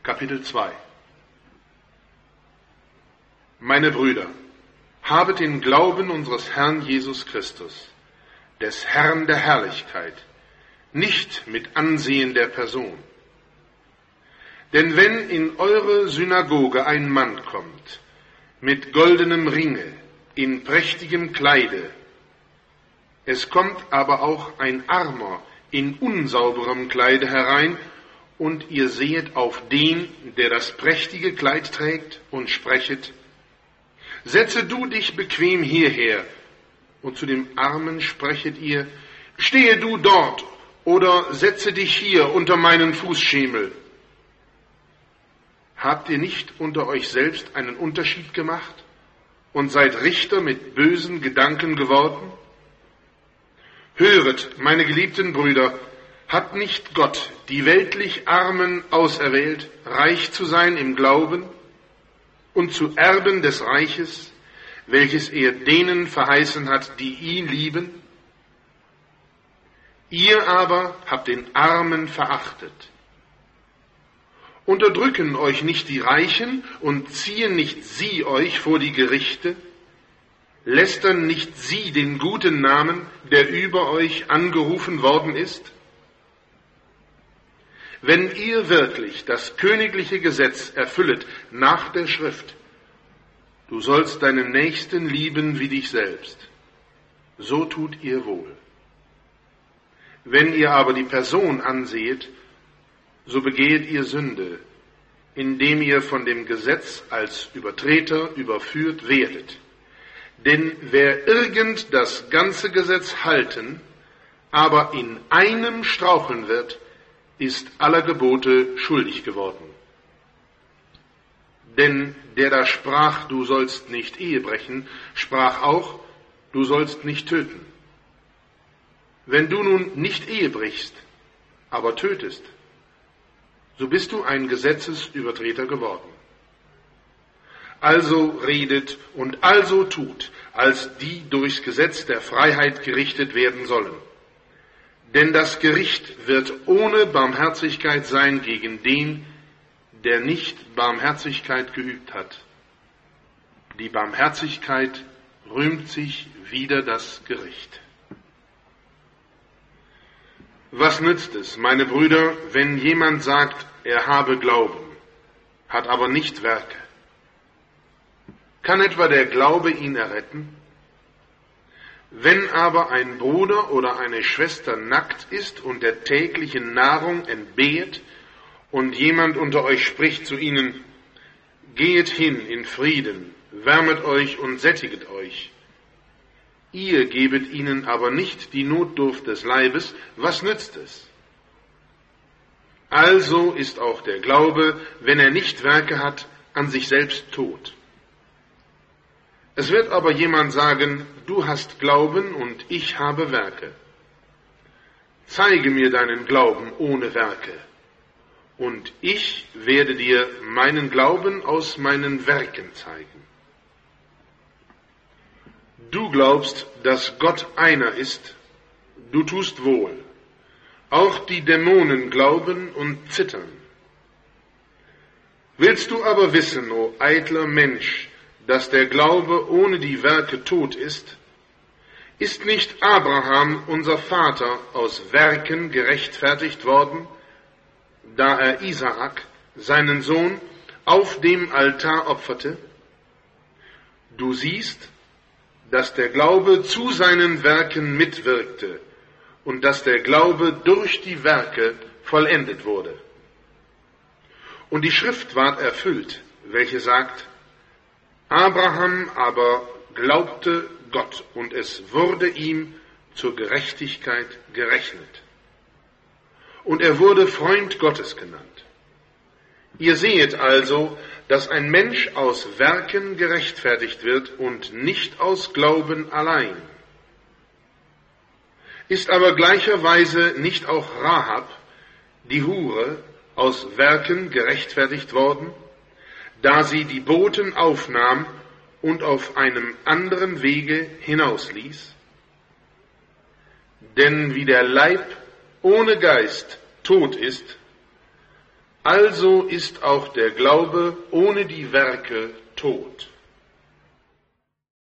Kapitel 2. Meine Brüder, habet den Glauben unseres Herrn Jesus Christus, des Herrn der Herrlichkeit, nicht mit Ansehen der Person. Denn wenn in eure Synagoge ein Mann kommt, mit goldenem Ringe, in prächtigem Kleide, es kommt aber auch ein Armer in unsauberem Kleide herein, und ihr sehet auf den, der das prächtige Kleid trägt, und sprechet, setze du dich bequem hierher, und zu dem Armen sprechet ihr, stehe du dort, oder setze dich hier unter meinen Fußschemel. Habt ihr nicht unter euch selbst einen Unterschied gemacht und seid Richter mit bösen Gedanken geworden? Höret, meine geliebten Brüder, hat nicht Gott die weltlich Armen auserwählt, reich zu sein im Glauben und zu Erben des Reiches, welches er denen verheißen hat, die ihn lieben? Ihr aber habt den Armen verachtet. Unterdrücken euch nicht die Reichen und ziehen nicht sie euch vor die Gerichte? Lästern nicht sie den guten Namen, der über euch angerufen worden ist? Wenn ihr wirklich das königliche Gesetz erfüllet nach der Schrift, du sollst deinen Nächsten lieben wie dich selbst, so tut ihr wohl. Wenn ihr aber die Person ansehet, so begehet ihr Sünde, indem ihr von dem Gesetz als Übertreter überführt werdet. Denn wer irgend das ganze Gesetz halten, aber in einem straucheln wird, ist aller Gebote schuldig geworden. Denn der da sprach, du sollst nicht Ehe brechen, sprach auch, du sollst nicht töten. Wenn du nun nicht Ehe brichst, aber tötest, so bist du ein Gesetzesübertreter geworden. Also redet und also tut, als die durchs Gesetz der Freiheit gerichtet werden sollen. Denn das Gericht wird ohne Barmherzigkeit sein gegen den, der nicht Barmherzigkeit geübt hat. Die Barmherzigkeit rühmt sich wider das Gericht. Was nützt es, meine Brüder, wenn jemand sagt, er habe Glauben, hat aber nicht Werke? Kann etwa der Glaube ihn erretten? Wenn aber ein Bruder oder eine Schwester nackt ist und der täglichen Nahrung entbehrt, und jemand unter euch spricht zu ihnen, gehet hin in Frieden, wärmet euch und sättiget euch, ihr gebet ihnen aber nicht die Notdurft des Leibes, was nützt es? Also ist auch der Glaube, wenn er nicht Werke hat, an sich selbst tot. Es wird aber jemand sagen, du hast Glauben und ich habe Werke. Zeige mir deinen Glauben ohne Werke, und ich werde dir meinen Glauben aus meinen Werken zeigen. Du glaubst, dass Gott einer ist, du tust wohl. Auch die Dämonen glauben und zittern. Willst du aber wissen, o eitler Mensch, dass der Glaube ohne die Werke tot ist? Ist nicht Abraham, unser Vater, aus Werken gerechtfertigt worden, da er Isaak, seinen Sohn, auf dem Altar opferte? Du siehst, dass der Glaube zu seinen Werken mitwirkte und dass der Glaube durch die Werke vollendet wurde. Und die Schrift ward erfüllt, welche sagt, Abraham aber glaubte Gott, und es wurde ihm zur Gerechtigkeit gerechnet. Und er wurde Freund Gottes genannt. Ihr sehet also, dass ein Mensch aus Werken gerechtfertigt wird und nicht aus Glauben allein. Ist aber gleicherweise nicht auch Rahab, die Hure, aus Werken gerechtfertigt worden, da sie die Boten aufnahm und auf einem anderen Wege hinausließ? Denn wie der Leib ohne Geist tot ist, Also ist auch der Glaube ohne die Werke tot.